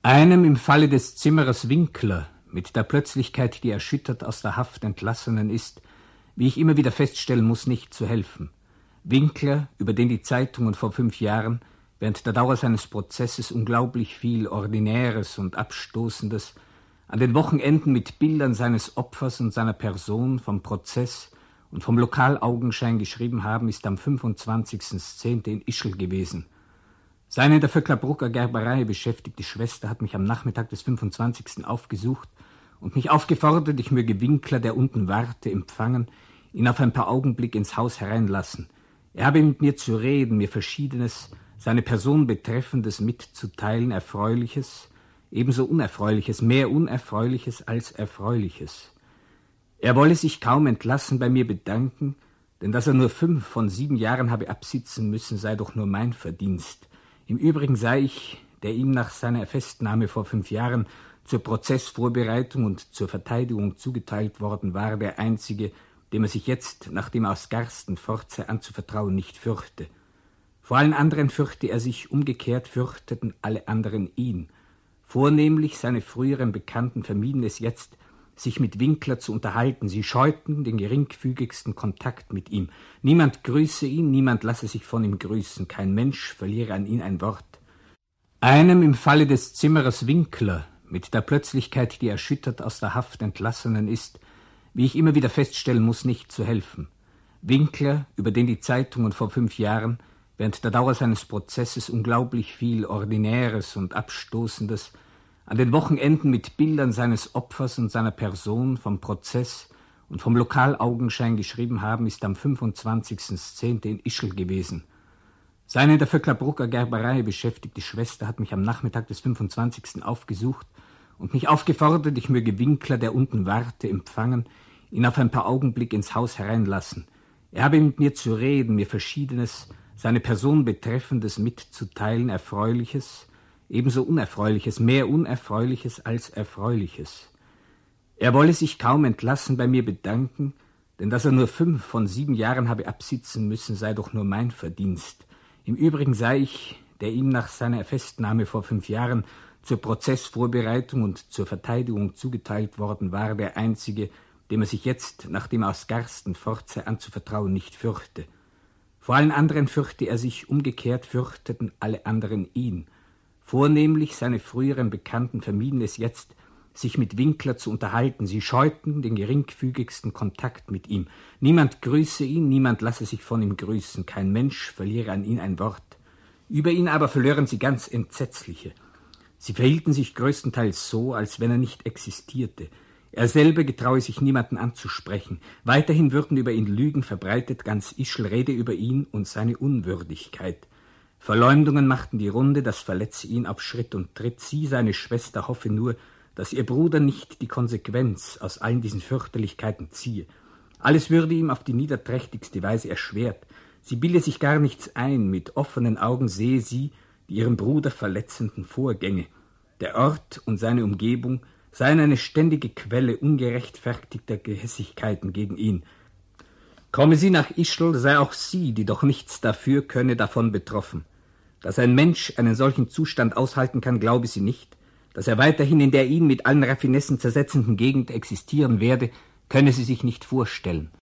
Einem im Falle des Zimmerers Winkler, mit der Plötzlichkeit, die erschüttert aus der Haft entlassenen ist, wie ich immer wieder feststellen muss, nicht zu helfen. Winkler, über den die Zeitungen vor 5 Jahren während der Dauer seines Prozesses unglaublich viel Ordinäres und Abstoßendes, an den Wochenenden mit Bildern seines Opfers und seiner Person vom Prozess und vom Lokalaugenschein geschrieben haben, ist am 25.10. in Ischl gewesen. Seine in der Vöcklerbrucker Gerberei beschäftigte Schwester hat mich am Nachmittag des 25. aufgesucht und mich aufgefordert, ich möge Winkler, der unten warte, empfangen, ihn auf ein paar Augenblicke ins Haus hereinlassen. Er habe mit mir zu reden, mir Verschiedenes, seine Person betreffendes mitzuteilen, Erfreuliches, ebenso Unerfreuliches, mehr Unerfreuliches als Erfreuliches. Er wolle sich kaum entlassen bei mir bedanken, denn dass er nur 5 von 7 Jahren habe absitzen müssen, sei doch nur mein Verdienst. Im Übrigen sei ich, der ihm nach seiner Festnahme vor 5 Jahren zur Prozessvorbereitung und zur Verteidigung zugeteilt worden war, der Einzige, dem er sich jetzt, nachdem er aus Garsten fort sei, anzuvertrauen nicht fürchte. Vor allen anderen fürchte er sich, umgekehrt fürchteten alle anderen ihn. Vornehmlich seine früheren Bekannten vermieden es jetzt, sich mit Winkler zu unterhalten. Sie scheuten den geringfügigsten Kontakt mit ihm. Niemand grüße ihn, niemand lasse sich von ihm grüßen. Kein Mensch verliere an ihn ein Wort. Einem im Falle des Zimmerers Winkler, mit der Plötzlichkeit, die erschüttert aus der Haft entlassenen ist, wie ich immer wieder feststellen muss, nicht zu helfen. Winkler, über den die Zeitungen vor 5 Jahren während der Dauer seines Prozesses unglaublich viel Ordinäres und Abstoßendes, an den Wochenenden mit Bildern seines Opfers und seiner Person vom Prozess und vom Lokalaugenschein geschrieben haben, ist am 25.10. in Ischl gewesen. Seine in der Vöcklerbrucker Gerberei beschäftigte Schwester hat mich am Nachmittag des 25. aufgesucht und mich aufgefordert, ich möge Winkler, der unten warte, empfangen, ihn auf ein paar Augenblicke ins Haus hereinlassen. Er habe mit mir zu reden, mir Verschiedenes, seine Person betreffendes mitzuteilen, Erfreuliches, ebenso Unerfreuliches, mehr Unerfreuliches als Erfreuliches. Er wolle sich kaum entlassen bei mir bedanken, denn dass er nur 5 von 7 Jahren habe absitzen müssen, sei doch nur mein Verdienst. Im Übrigen sei ich, der ihm nach seiner Festnahme vor 5 Jahren zur Prozessvorbereitung und zur Verteidigung zugeteilt worden war, der Einzige, dem er sich jetzt, nachdem er aus Garsten fort sei, anzuvertrauen nicht fürchte. Vor allen anderen fürchte er sich, umgekehrt fürchteten alle anderen ihn. Vornehmlich seine früheren Bekannten vermieden es jetzt, sich mit Winkler zu unterhalten. Sie scheuten den geringfügigsten Kontakt mit ihm. Niemand grüße ihn, niemand lasse sich von ihm grüßen. Kein Mensch verliere an ihn ein Wort. Über ihn aber verlören sie ganz Entsetzliche. Sie verhielten sich größtenteils so, als wenn er nicht existierte. Er selber getraue sich niemanden anzusprechen. Weiterhin würden über ihn Lügen verbreitet, ganz Ischl rede über ihn und seine Unwürdigkeit. Verleumdungen machten die Runde, das verletze ihn auf Schritt und Tritt. Sie, seine Schwester, hoffe nur, dass ihr Bruder nicht die Konsequenz aus allen diesen Fürchterlichkeiten ziehe. Alles würde ihm auf die niederträchtigste Weise erschwert. Sie bilde sich gar nichts ein, mit offenen Augen sehe sie die ihrem Bruder verletzenden Vorgänge. Der Ort und seine Umgebung seien eine ständige Quelle ungerechtfertigter Gehässigkeiten gegen ihn. Komme sie nach Ischl, sei auch sie, die doch nichts dafür könne, davon betroffen. Dass ein Mensch einen solchen Zustand aushalten kann, glaube sie nicht. Dass er weiterhin in der ihn mit allen Raffinessen zersetzenden Gegend existieren werde, könne sie sich nicht vorstellen.